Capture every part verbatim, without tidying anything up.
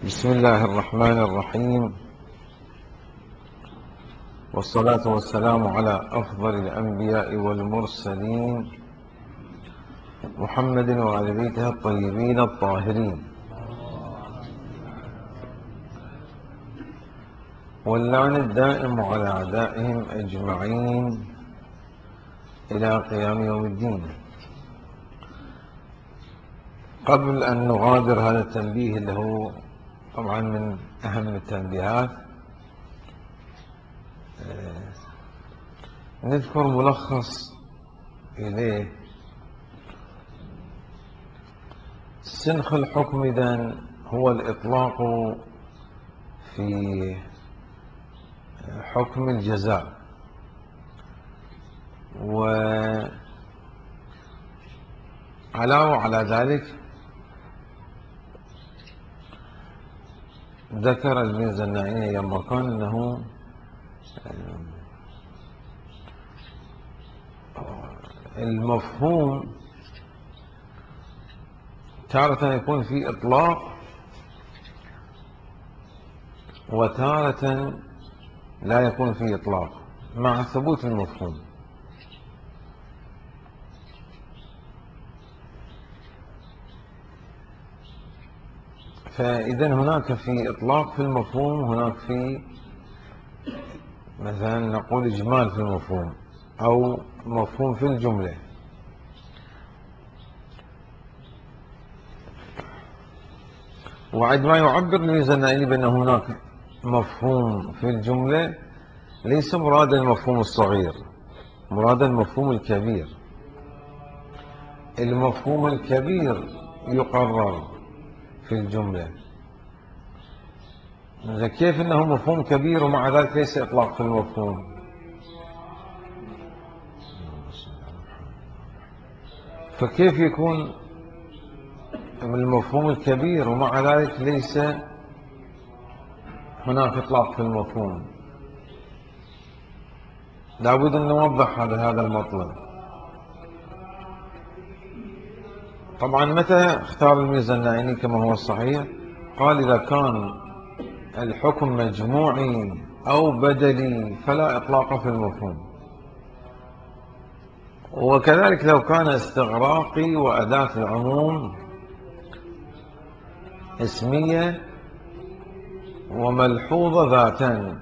بسم الله الرحمن الرحيم، والصلاة والسلام على أفضل الأنبياء والمرسلين محمد وآل بيته الطيبين الطاهرين، واللعن الدائم على أعدائهم أجمعين إلى قيام يوم الدين. قبل أن نغادر هذا التنبيه اللي هو طبعا من أهم التنبيهات، نذكر ملخص إليه. سنخ الحكم إذن هو الإطلاق في حكم الجزاء، وعلاوة على ذلك ذكر الميرزا الناعيني لما كان أنه المفهوم تارة يكون في إطلاق وتارة لا يكون في إطلاق مع ثبوت المفهوم. فإذا هناك في إطلاق في المفهوم، هناك في مثلا نقول إجمال في المفهوم أو مفهوم في الجملة. وعندما يعبر الميرزا الناعيني بأن هناك مفهوم في الجملة، ليس مراد المفهوم الصغير، مراد المفهوم الكبير. المفهوم الكبير يقرر في الجملة. كيف أنه مفهوم كبير ومع ذلك ليس إطلاق في المفهوم؟ فكيف يكون المفهوم الكبير ومع ذلك ليس هناك إطلاق في المفهوم؟ لابد أن نوضح هذا المطلب. طبعا متى اختار الميرزا الناعيني كما هو الصحيح؟ قال إذا كان الحكم مجموعي أو بدلي فلا إطلاق في المفهوم، وكذلك لو كان استغراقي وأداة العموم اسمية وملحوظة ذاتا،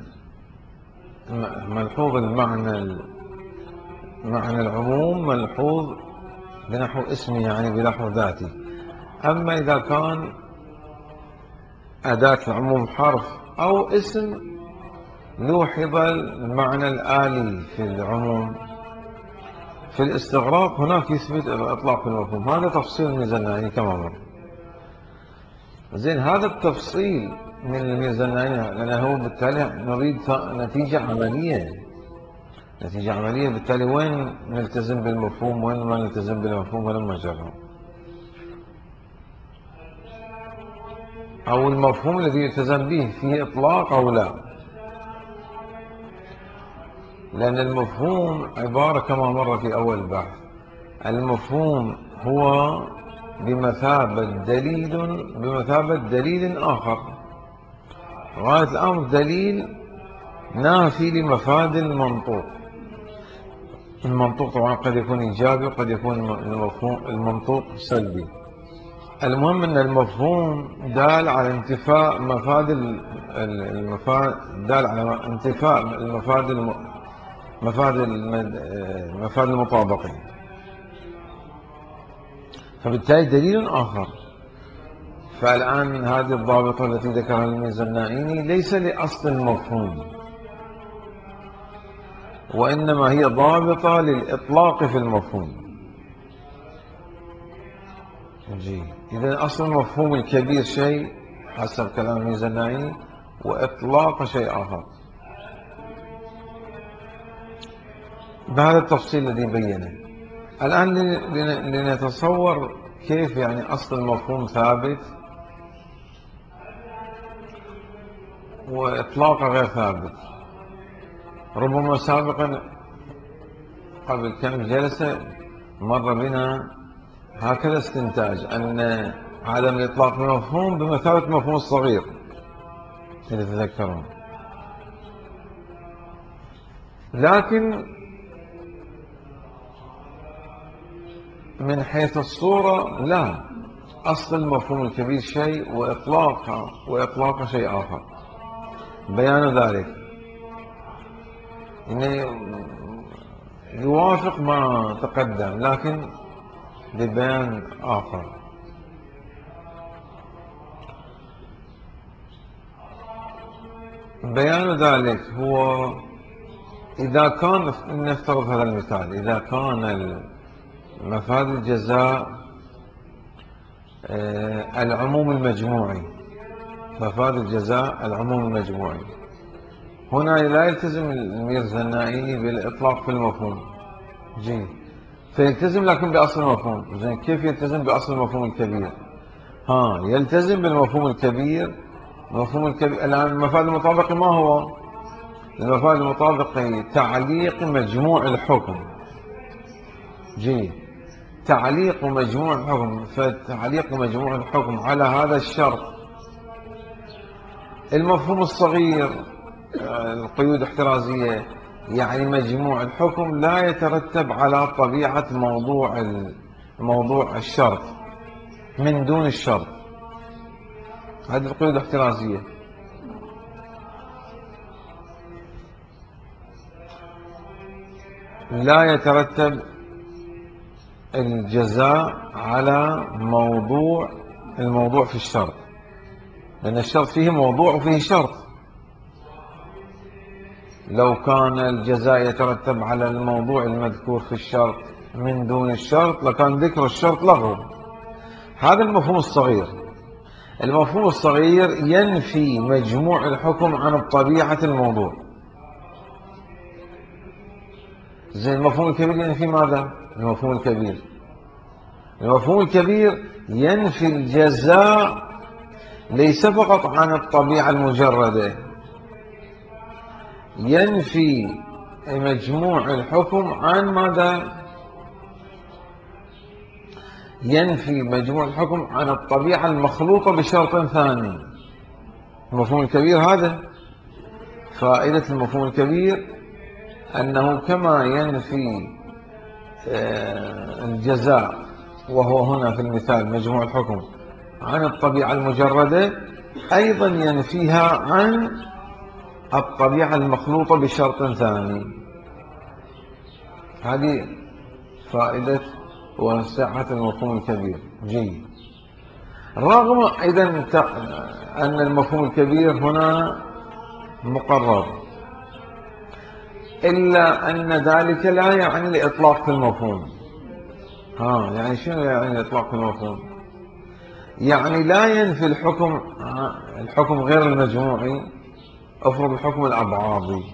ملحوظ المعنى معنى العموم ملحوظ بنحو اسمي يعني بنحو ذاتي. أما إذا كان أداة العموم حرف أو اسم لوحظ المعنى الآلي في العموم، في الاستغراق هناك يثبت إطلاق المفهوم. هذا تفصيل الميرزا الناعيني كما مر. زين، هذا التفصيل من الميرزا الناعيني لأنه بالتالي نريد نتيجة عملية، نتيجة عملية. بالتالي وين نلتزم بالمفهوم وين ما نلتزم بالمفهوم ولا مجرد، أو المفهوم الذي يلتزم به فيه إطلاق أو لا. لأن المفهوم عبارة كما مر في أول البحث، المفهوم هو بمثابة دليل بمثابة دليل آخر. غاية الأمر دليل نافي لمفاد المنطوق. المنطوق طبعا قد يكون إيجابي وقد يكون المفهوم المنطوق سلبي. المهم أن المفهوم دال على انتفاء مفاد المفاد دال على انتفاء المفاد مفاد مفاد المطابقين، فبالتالي دليل آخر. فالآن هذه الضابطة التي ذكرها الميرزا الناعيني ليس لأصل المفهوم، وإنما هي ضابطة للإطلاق في المفهوم. إذا أصل المفهوم الكبير شيء حسب كلام الميرزا الناعيني، وإطلاق شيء آخر. بهذا التفصيل الذي بينه. الآن لنتصور كيف يعني أصل المفهوم ثابت وإطلاقه غير ثابت. ربما سابقا قبل كم جلسة مر بنا هكذا استنتاج أن عدم الإطلاق بالمفهوم بمثابة المفهوم الصغير إذا تذكرون. لكن من حيث الصورة لا، أصل المفهوم الكبير شيء وإطلاقه وإطلاقه شيء آخر. بيان ذلك إنه يوافق ما تقدم لكن ببيان آخر. بيان ذلك هو إذا كان، نفترض هذا المثال، إذا كان مفاد الجزاء العموم المجموعي، مفاد الجزاء العموم المجموعي، هنا لا يلتزم الميرزا النائي بالإطلاق في المفهوم، جيد، فيلتزم لكن بأصل المفهوم. زين، كيف يلتزم بأصل المفهوم الكبير؟ ها، يلتزم بالمفهوم الكبير. المفهوم الكبير الآن المفاد المطابق ما هو؟ المفاد المطابق تعليق مجموع الحكم، جيد، تعليق مجموع الحكم، فتعليق مجموع الحكم على هذا الشرط. المفهوم الصغير القيود احترازية، يعني مجموع الحكم لا يترتب على طبيعة موضوع موضوع الشرط من دون الشرط. هذه القيود الاحترازية. لا يترتب الجزاء على موضوع الموضوع في الشرط، لأن الشرط فيه موضوع وفيه شرط. لو كان الجزاء يترتب على الموضوع المذكور في الشرط من دون الشرط لكان ذكر الشرط لغو. هذا المفهوم الصغير. المفهوم الصغير ينفي مجموع الحكم عن طبيعة الموضوع. زي المفهوم الكبير ينفي ماذا؟ المفهوم الكبير المفهوم الكبير ينفي الجزاء ليس فقط عن الطبيعة المجردة، ينفي مجموع الحكم عن ماذا؟ ينفي مجموع الحكم عن الطبيعة المخلوطة بشرط ثاني. المفهوم الكبير هذا فائدة المفهوم الكبير، أنه كما ينفي الجزاء وهو هنا في المثال مجموع الحكم عن الطبيعة المجردة، أيضا ينفيها عن الطبيعة المخلوطة بشرط ثاني. هذه فائدة وسعة المفهوم الكبير، جيد. رغم أيضا أن المفهوم الكبير هنا مقرر، إلا أن ذلك لا يعني الإطلاق في المفهوم. ها، يعني شنو يعني الإطلاق في المفهوم؟ يعني لا ينفي الحكم الحكم غير المجموعي. افرض الحكم الأبعاضي،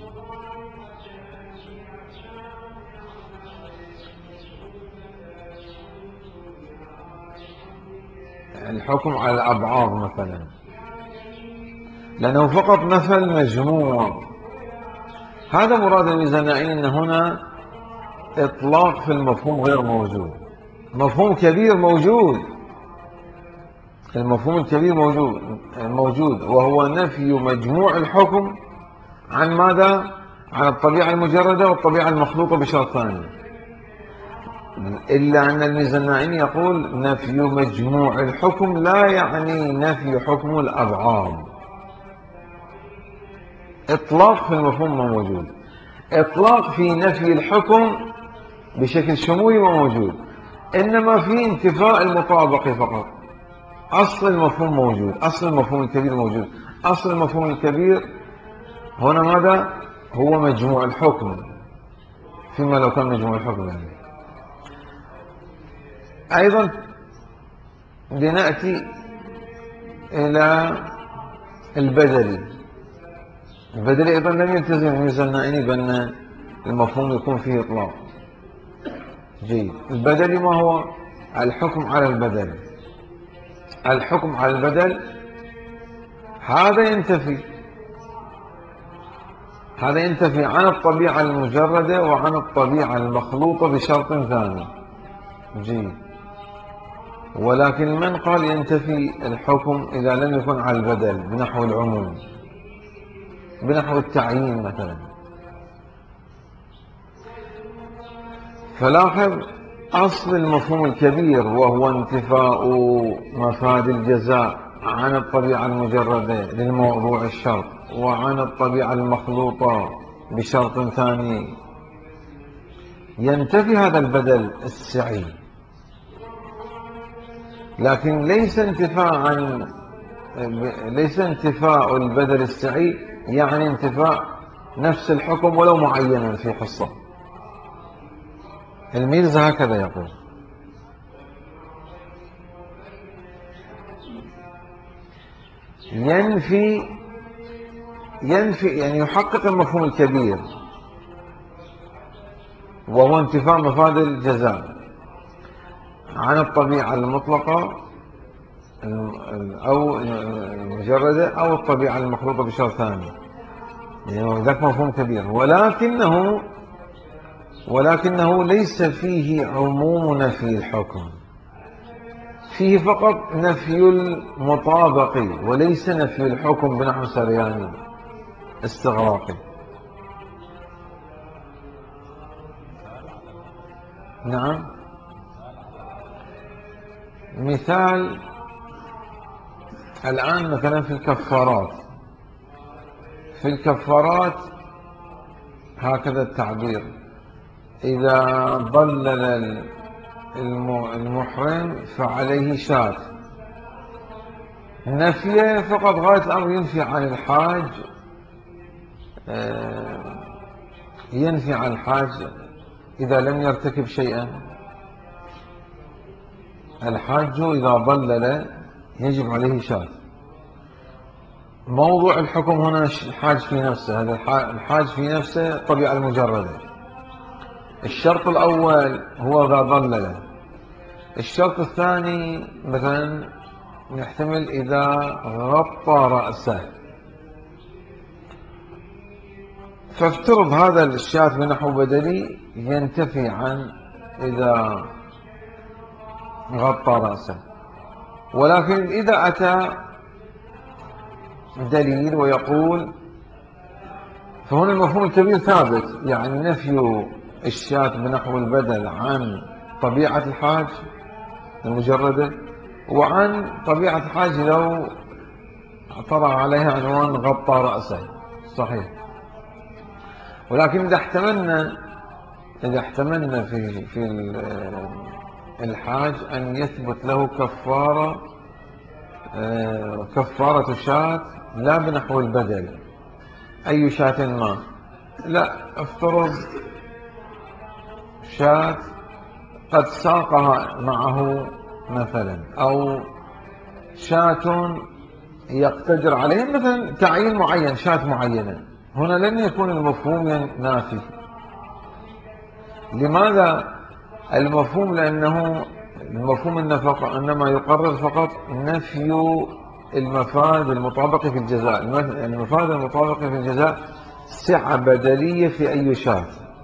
الحكم على الأبعاض مثلا، لأنه فقط نفى المجموع. هذا مراد الميرزا النائي، أن هنا إطلاق في المفهوم غير موجود. مفهوم كبير موجود، المفهوم الكبير موجود موجود وهو نفي مجموع الحكم عن ماذا؟ عن الطبيعة المجردة والطبيعة المخلوطة بشرط ثاني. إلا أن الميرزا النائي يقول نفي مجموع الحكم لا يعني نفي حكم الأبعاض. إطلاق في المفهوم ما موجود. إطلاق في نفي الحكم بشكل شمولي ما موجود، إنما في انتفاء المطابق فقط. أصل المفهوم موجود، أصل المفهوم الكبير موجود. أصل المفهوم الكبير هنا ماذا؟ هو مجموع الحكم، فيما لو كان مجموع الحكم يعني. أيضا لنأتي إلى البدلي. البدلي أيضا لم يلتزم الميرزا النائي بأن المفهوم يكون فيه إطلاق، جيد. البدلي ما هو؟ الحكم على البدل. الحكم على البدل هذا ينتفي هذا ينتفي عن الطبيعة المجردة وعن الطبيعة المخلوطة بشرط ثاني، جيد. ولكن من قال ينتفي الحكم إذا لم يكن على البدل بنحو العموم، بنحو التعيين مثلا. فلاحظ أصل المفهوم الكبير وهو انتفاء مفاد الجزاء عن الطبيعة المجردة للموضوع الشرط، وعن الطبيعة المخلوطة بشرط ثاني، ينتفي هذا البدل السعي. لكن ليس انتفاء عن ليس انتفاء البدل السعي يعني انتفاء نفس الحكم ولو معينا في حصة. الميرزا هكذا يقول: ينفي ينفي يعني يحقق المفهوم الكبير وهو انتفاء مفاد الجزاء عن الطبيعة المطلقة أو المجردة أو الطبيعة المخلوطة بشرط ثاني، يعني ذاك مفهوم كبير. ولكنه ولكنه ليس فيه عموم نفي الحكم، فيه فقط نفي المطابق وليس نفي الحكم بنحو سرياني استغراقي. نعم، مثال الآن مثلا في الكفارات في الكفارات هكذا التعبير: إذا ضلل المحرم فعليه شاة. نفيه فقط غاية الأمر ينفي عن الحاج ينفي عن الحاج إذا لم يرتكب شيئا. الحاج إذا ضلل يجب عليه شاة. موضوع الحكم هنا الحاج في نفسه، هذا الحاج في نفسه الطبيعة المجردة. الشرط الأول هو إذا ضلل. الشرط الثاني مثلا نحتمل إذا غطى رأسه. فافترض هذا الشاة بنحو بدلي ينتفي عن إذا غطى رأسه. ولكن إذا أتى دليل ويقول، فهنا المفهوم الكبير ثابت، يعني نفي الشاة بنحو البدل عن طبيعة الحاج المجردة وعن طبيعة الحاج لو طرأ عليها عنوان غطى رأسه. صحيح. ولكن إذا احتملنا إذا احتملنا في في الحاج أن يثبت له كفارة كفارة شاة لا بنحو البدل، أي شاة ما، لا، افترض شاة قد ساقها معه مثلا، أو شاة يقتدر عليه مثلا تعيين معين، شاة معينة. هنا لن يكون المفهوم نافي. لماذا المفهوم؟ لأنه المفهوم النفقة إنما يقرر فقط نفي المفاد المطابق في الجزاء. المفاد المطابق في الجزاء سعة بدلية في أي شاة،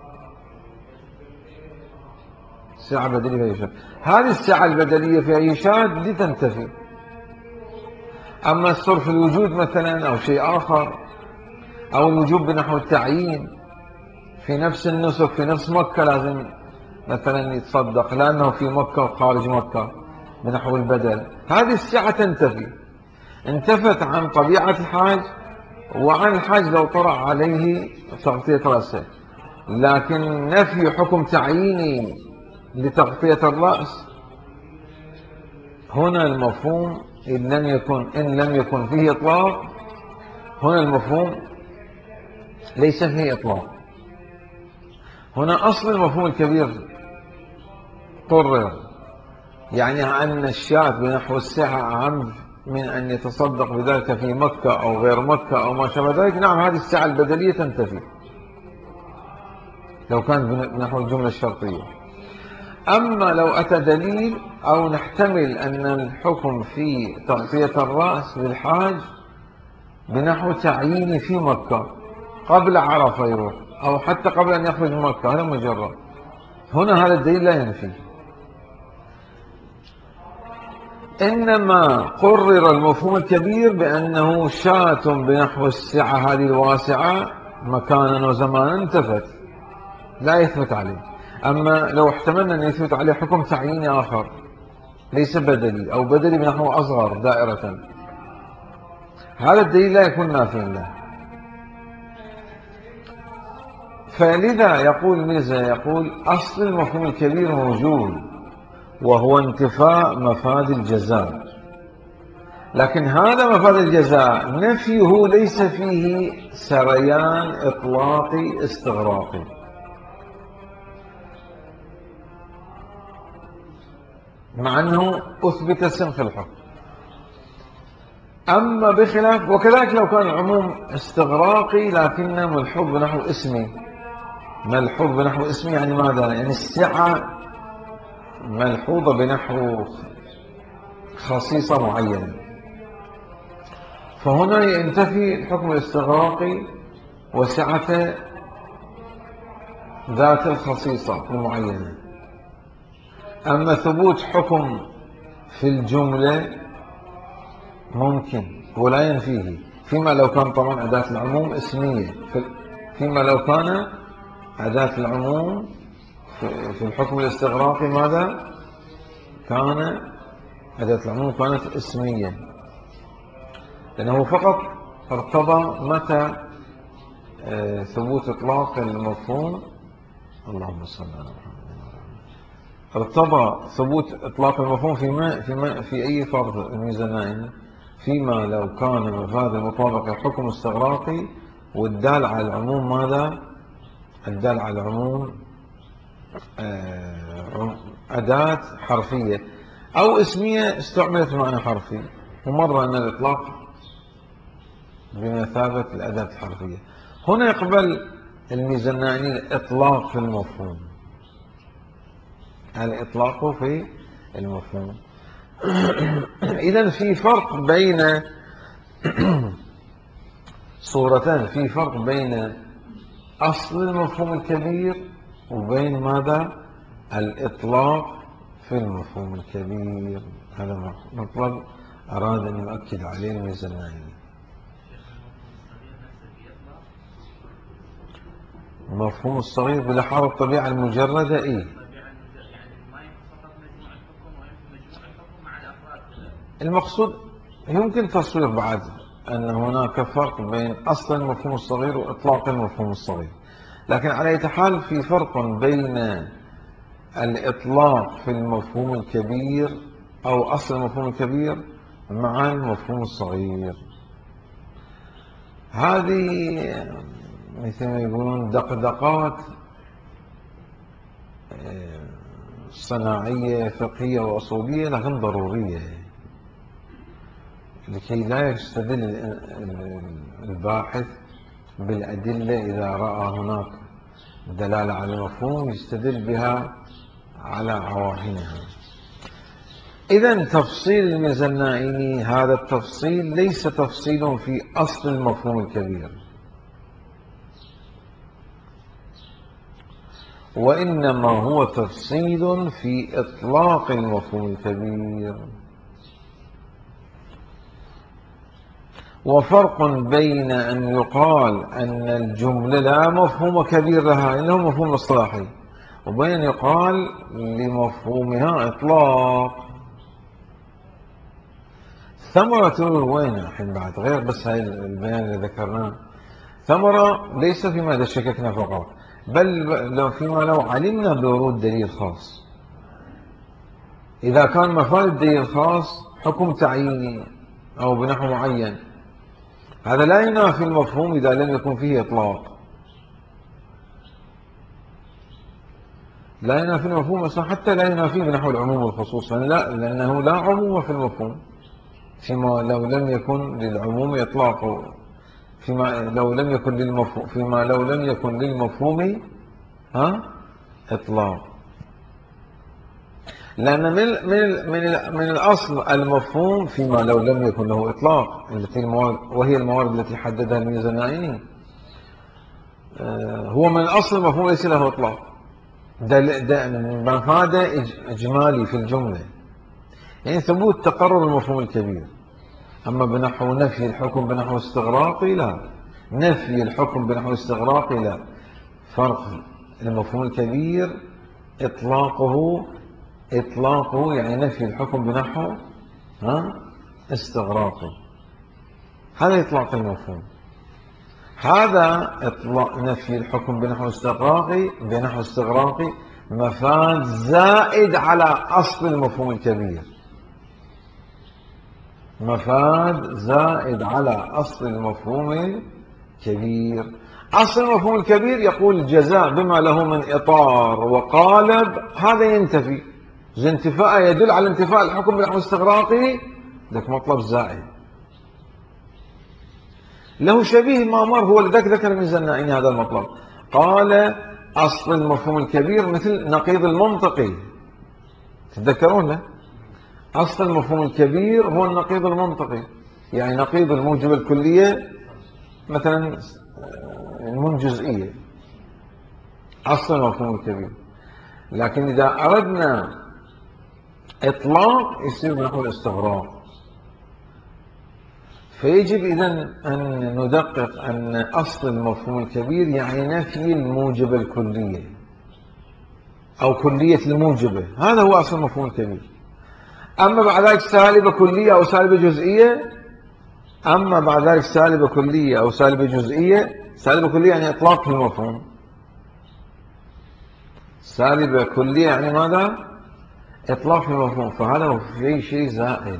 سعة بدلية في أي شاة. هذه السعة البدلية في أي شاة دي تنتفي. أما الصرف الوجود مثلا أو شيء آخر، أو الوجوب بنحو التعيين في نفس النسك في نفس مكة لازم مثلا يتصدق لأنه في مكة وخارج مكة بنحو البدل، هذه السعة تنتفي. انتفت عن طبيعة الحاج وعن الحاج لو طرأ عليه تغطية رأسه. لكن نفي حكم تعييني لتغطية الرأس، هنا المفهوم إن لم يكن إن لم يكن فيه إطلاق، هنا المفهوم ليس فيه إطلاق. هنا أصل المفهوم الكبير قرر، يعني أن الشاة بنحو السعة عم من أن يتصدق بذلك في مكة أو غير مكة أو ما شابه ذلك. نعم، هذه السعة البدلية تنتفي لو كانت بنحو الجملة الشرطية. أما لو أتى دليل أو نحتمل أن الحكم في تغطية الرأس للحاج بنحو تعيين في مكة قبل عرفة يروح، أو حتى قبل أن يخرج من مكة، هذا مجرد. هنا هذا الدليل لا ينفي. إنما قرر المفهوم الكبير بأنه شاة بنحو السعة هذه الواسعة مكانا وزمانا انتفت، لا يثبت عليه. أما لو احتملنا أن يثبت عليه حكم تعييني آخر ليس بدلي أو بدلي بنحو أصغر دائرة، هذا الدليل لا يكون نافيا له. فلذا يقول ميزة، يقول أصل المفهوم الكبير موجود وهو انتفاء مفاد الجزاء، لكن هذا مفاد الجزاء نفيه ليس فيه سريان إطلاقي استغراقي، مع أنه أثبت سنخ الحكم. أما بخلاف، وكذلك لو كان العموم استغراقي لكن ملحوظ بنحو اسمي، ملحوظ بنحو اسمي يعني ماذا؟ يعني السعة ملحوظة بنحو خصيصة معينة، فهنا ينتفي الحكم الاستغراقي وسعة ذات الخصيصة المعينة. أما ثبوت حكم في الجملة ممكن ولا ينفيه، فيما لو كان طبعا أداة العموم اسمية، فيما لو كان أداة العموم في الحكم الاستغراقي ماذا؟ كان أداة العموم كانت اسمية، لأنه فقط ارتضى متى ثبوت إطلاق المفهوم، اللهم صل على محمد، ارتضى ثبوت إطلاق المفهوم فيما فيما في أي فرض الميزانين، فيما لو كان مفاد المطابق الحكم استغراقي والدال على العموم ماذا؟ الدال على العموم أداة حرفية أو اسمية استعملت بمعنى حرفي، ومرة أن الإطلاق بمثابة الأداة الحرفية. هنا يقبل الميزاناني الإطلاق في المفهوم، الإطلاق في المفهوم. إذن في فرق بين صورتان، في فرق بين أصل المفهوم الكبير وبين ماذا؟ الإطلاق في المفهوم الكبير. هذا مطلب أراد أن يؤكد عليه الميزاناني. المفهوم الصغير بلحاظ الطبيعة المجردة إيه؟ المقصود يمكن تصوير بعد أن هناك فرق بين أصل المفهوم الصغير وإطلاق المفهوم الصغير، لكن على أي حال في فرق بين الإطلاق في المفهوم الكبير أو أصل المفهوم الكبير مع المفهوم الصغير. هذه مثل ما يقولون دقدقات صناعية فقهية وأصولية لكن ضرورية، لكي لا يستدل الباحث بالأدلة إذا رأى هناك دلالة على المفهوم يستدل بها على عواهنها. إذن تفصيل الميزانائي هذا التفصيل ليس تفصيل في أصل المفهوم الكبير، وإنما هو تفصيل في إطلاق المفهوم الكبير. وفرق بين أن يقال أن الجملة لا مفهوم كبير لها إنه مفهوم اصطلاحي، وبين أن يقال لمفهومها إطلاق. ثمرة وين الحين بعد غير بس هاي البيان اللي ذكرناه، ثمرة ليس فيما شككنا فقط، بل لو فيما لو علمنا بورود دليل خاص. إذا كان مفاد الدليل الخاص حكم تعييني أو بنحو معين، هذا لا ينافي المفهوم إذا لم يكن فيه إطلاق، لا ينافي المفهوم أصلا، حتى لا ينافي بنحو العموم والخصوص، لا، لأنه لا عموم في المفهوم فيما لو لم يكن للعموم إطلاق، فيما لو لم يكن للمفهوم فيما لو لم يكن للمفهوم ها إطلاق، لأن من من من من الأصل المفهوم فيما لو لم يكن له إطلاق، التي الموارد وهي الموارد التي حددها الميزانائي، هو من الأصل المفهوم ليس له إطلاق، ده ده مفاد إجمالي في الجملة. يعني ثبوت تقرر المفهوم الكبير. أما بنحو نفي الحكم بنحو استغراقي لا، نفي الحكم بنحو استغراقي لا. فرق المفهوم الكبير إطلاقه إطلاقه يعني نفي الحكم بنحو ها استغراقي، هذا إطلاق المفهوم. هذا إطلاق نفي الحكم بنحو استغراقي بنحو استغراقي مفاد زائد على أصل المفهوم الكبير، مفاد زائد على أصل المفهوم الكبير. أصل المفهوم الكبير يقول الجزاء بما له من إطار وقالب، هذا ينتفي، انتفاء يدل على انتفاء الحكم بنحو استغراقي، ذاك مطلب زائد. له شبيه ما مر، هو لذلك ذكر ابن زنائي هذا المطلب، قال أصل المفهوم الكبير مثل نقيض المنطقي، تتذكرون له؟ أصل المفهوم الكبير هو النقيض المنطقي، يعني نقيض الموجبة الكلية مثلا المن جزئية، أصل المفهوم الكبير. لكن إذا أردنا إطلاق يصير نقول استغراق. فيجب إذن أن ندقق أن أصل المفهوم الكبير يعني نفي الموجبة الكلية أو كلية الموجبة، هذا هو أصل المفهوم الكبير. أما بعد ذلك سالبة كلية أو سالبة جزئية، أما بعد ذلك سالبة كلية أو سالبة جزئية، سالبة كلية يعني إطلاق المفهوم، سالبة كلية يعني ماذا؟ إطلاق المفهوم. فهذا في شيء زائد،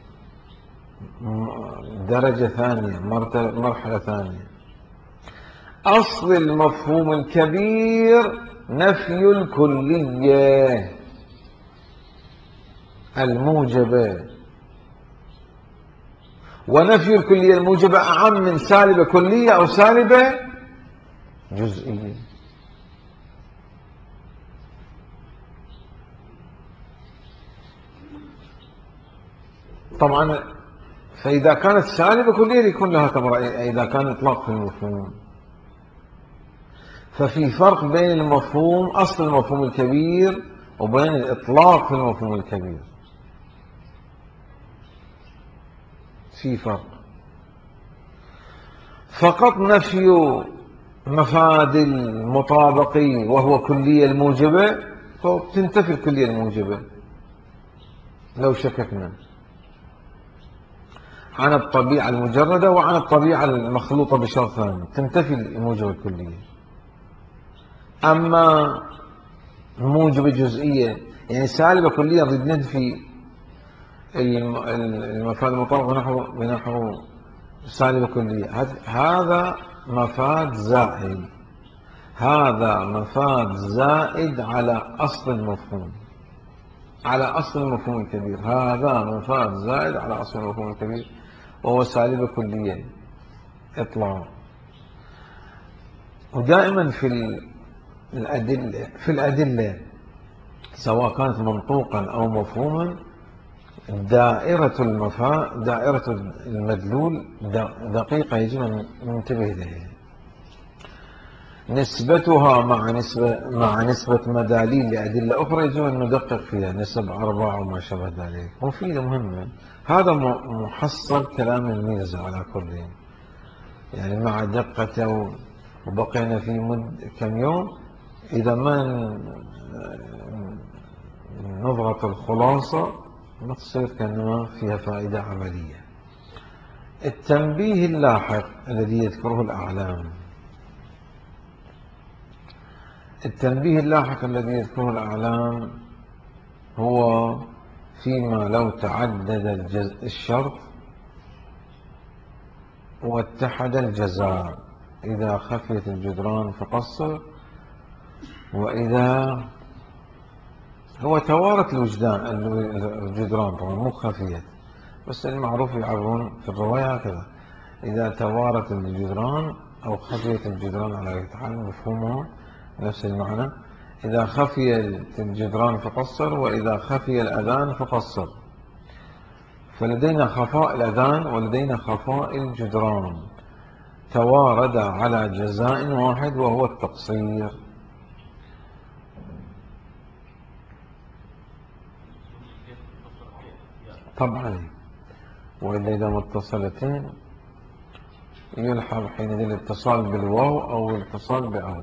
درجة ثانية، مرحلة ثانية. أصل المفهوم الكبير نفي الكلية الموجبة، ونفي الكلية الموجبة أعم من سالبة كلية أو سالبة جزئية. طبعا فإذا كانت سالبة كلية يكون لها تبرع إذا كان إطلاق في المفهوم. ففي فرق بين المفهوم أصل المفهوم الكبير وبين الإطلاق في المفهوم الكبير، في فرق. فقط نفي مفاد المطابقي وهو كلية الموجبة، فتنتفي الكلية الموجبة لو شككنا عن الطبيعة المجردة وعن الطبيعة المخلوطة بشرط ثاني، تنتفي الموجبة الكلية. أما موجبة جزئية يعني سالبة كلية ضد ننفي المفاد المطابق بنحو بنحو سالبة كلية، هذا مفاد زائد، هذا مفاد زائد على أصل المفهوم، على أصل المفهوم الكبير. هذا مفاد زائد على أصل المفهوم الكبير وهو سالبة كلية إطلاق. ودائما في الأدلة في الأدلة سواء كانت منطوقا أو مفهوما، دائرة المفا دائرة المدلول دقيقة، يجب أن ننتبه لها. نسبتها مع نسبة مع نسبة مداليل لأدلة أخرى يجب أن ندقق فيها، نسب أربعة وما شابه ذلك، مفيدة مهمة. هذا محصل كلام الميرزا على كل، يعني مع دقته. وبقينا في مد كم يوم، إذا ما نضغط الخلاصة ما تصير كأنما فيها فائدة عملية. التنبيه اللاحق الذي يذكره الأعلام، التنبيه اللاحق الذي يذكره الأعلام هو فيما لو تعدد الشرط واتحد الجزاء، إذا خفيت الجدران فقصر، وإذا هو توارت الوجدان الجدران طبعا مو خفيت، بس المعروف يعبرون في الرواية هكذا، إذا توارت الجدران أو خفيت الجدران على أي حال مفهومه نفس المعنى. إذا خفي الجدران فقصر، وإذا خفي الأذان فقصر. فلدينا خفاء الأذان ولدينا خفاء الجدران، توارد على جزاء واحد وهو التقصير. طبعا، وإلا إذا متصلتين يلحظ حينئذ الاتصال بالواو أو الاتصال بأو.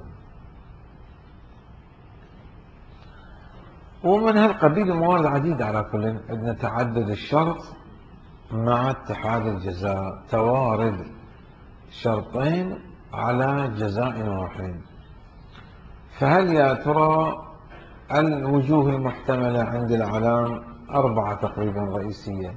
ومن هالقبيل موارد عديدة على كل، أن تعدد الشرط مع اتحاد الجزاء، توارد شرطين على جزاء واحد. فهل يا ترى الوجوه المحتملة عند العلام أربعة تقريبا رئيسية.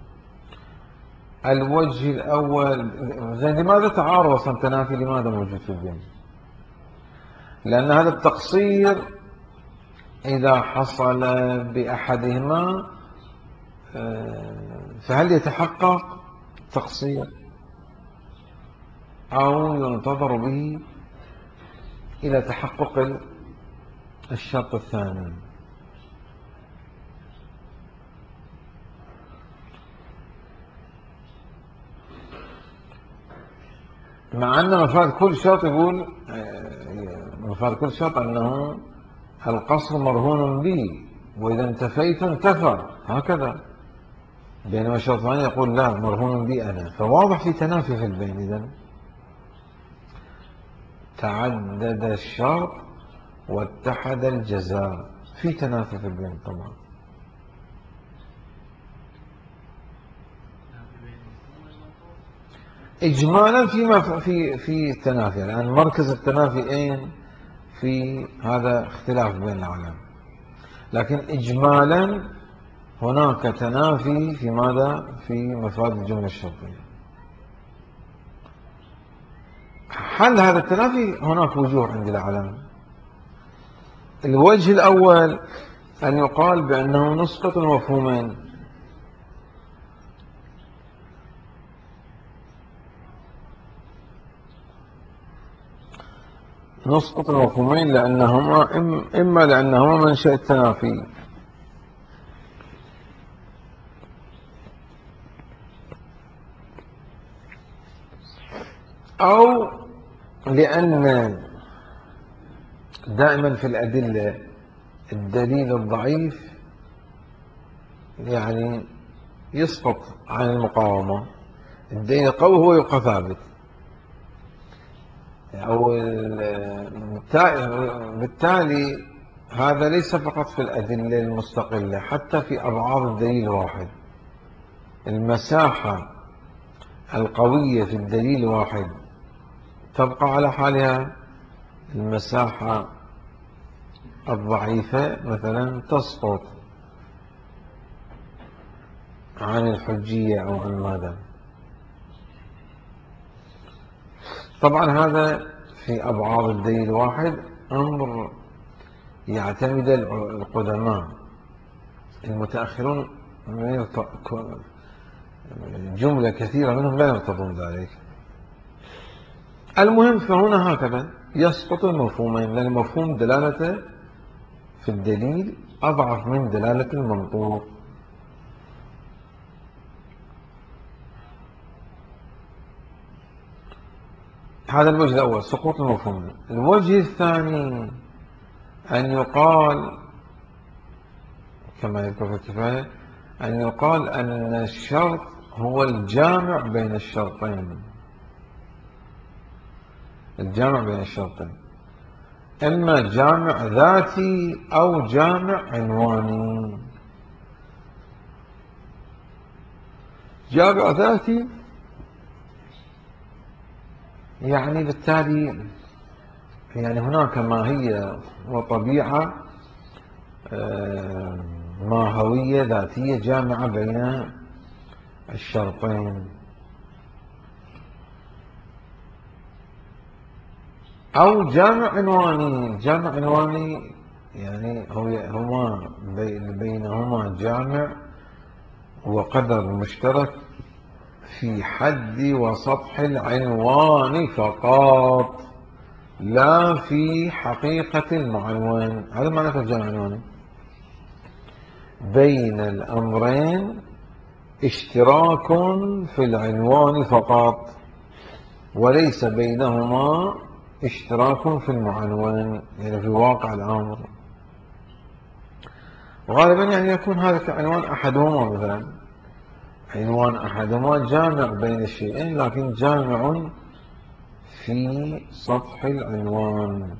الوجه الأول، زين لماذا تعارض أصلا تنافي؟ لماذا موجود في البين؟ لأن هذا التقصير إذا حصل بأحدهما فهل يتحقق تقصير أو ينتظر به إلى تحقق الشرط الثاني؟ مع أن مفاد كل شرط يقول، مفاد كل شرط أنه القصر مرهون بي، وإذا انتفيت انتفى، هكذا. بينما الشرط الثاني يقول لا، مرهون بي أنا. فواضح في تنافي في البين. إذن تعدد الشرط واتحد الجزاء، في تنافي في البين طبعا. إجمالا فيما في في تنافي. الآن مركز التنافي أين؟ في هذا اختلاف بين العلم، لكن إجمالا هناك تنافي في ماذا؟ في مفاد الجملة الشرطية. حل هذا التنافي هناك وجوه عند العلم. الوجه الأول أن يقال بأنه نسقط المفهومين. نسقط المفهومين لأنهما إما لأنهما منشأ التنافي، أو لأن دائما في الأدلة الدليل الضعيف يعني يسقط عن المقاومة، الدليل القوي هو يبقى ثابت. أو بالتالي هذا ليس فقط في الأدلة المستقلة، حتى في أبعاد الدليل الواحد. المساحة القوية في الدليل الواحد تبقى على حالها، المساحة الضعيفة مثلا تسقط عن الحجية أو عن ماذا. طبعا هذا في أبعاد الدليل الواحد أمر يعتمد القدماء. المتأخرون جملة كثيرة منهم لا يرتضون ذلك. المهم فهنا هكذا يسقط المفهومين، لأن مفهوم دلالته في الدليل أضعف من دلالة المنطوق. هذا الوجه الأول، سقوط المفهوم. الوجه الثاني أن يقال كما يذكر في الكفاية، أن يقال أن الشرط هو الجامع بين الشرطين. الجامع بين الشرطين إما جامع ذاتي أو جامع عنواني. جامع ذاتي يعني بالتالي يعني هناك ماهية وطبيعة ماهوية ذاتية جامعة بين الشرطين. أو جامع عنواني. جامع عنواني يعني هما بينهما جامع وقدر مشترك في حد وسطح العنوان فقط، لا في حقيقة المعنون. هذا معنى الجامع العنواني. بين الأمرين اشتراك في العنوان فقط، وليس بينهما اشتراك في المعنون، يعني في واقع الأمر. غالبا يعني يكون هذا كعنوان أحدهما مثلا عنوان أحدهما جامع بين الشيئين لكن جامع في سطح العنوان.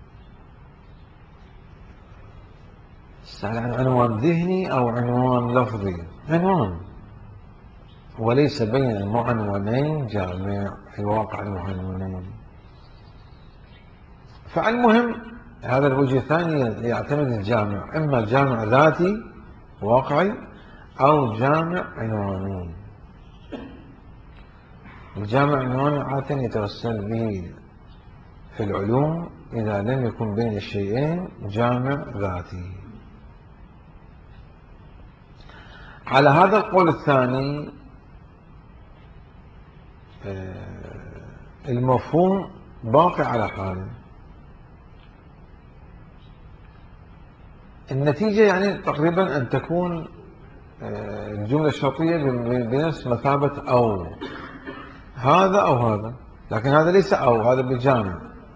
تسأل عن عنوان ذهني أو عنوان لفظي؟ عنوان، وليس بين المعنونين جامع في الواقع المعنونين. فالمهم هذا الوجه الثاني يعتمد الجامع، إما جامع ذاتي واقعي أو جامع عنواني. الجامع العنواني عادة يتوسل به في العلوم إذا لم يكن بين الشيئين جامع ذاتي. على هذا القول الثاني المفهوم باقي على حاله. النتيجة يعني تقريبا أن تكون الجملة الشرطية بنفس مثابة أو، هذا أو هذا، لكن هذا ليس أو، هذا بالجامع.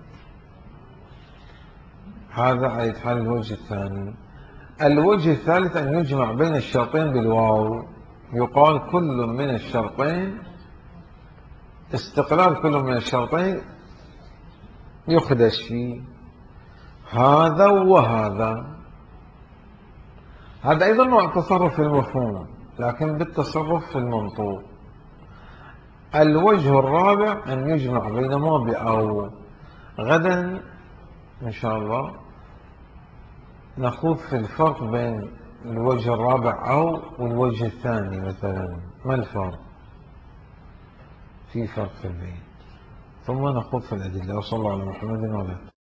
هذا على حال الوجه الثاني. الوجه الثالث أن يجمع بين الشرطين بالواو، يقال كل من الشرطين، استقلال كل من الشرطين يخدش فيه هذا وهذا. هذا أيضا نوع تصرف في المفهوم لكن بالتصرف في المنطوق. الوجه الرابع أن يجمع بينهما بأو. غدا إن شاء الله نخوض في الفرق بين الوجه الرابع أو والوجه الثاني مثلا، ما الفرق؟ في فرق في البين. ثم نخوض في الأدلة. وصلى الله على محمد وعلى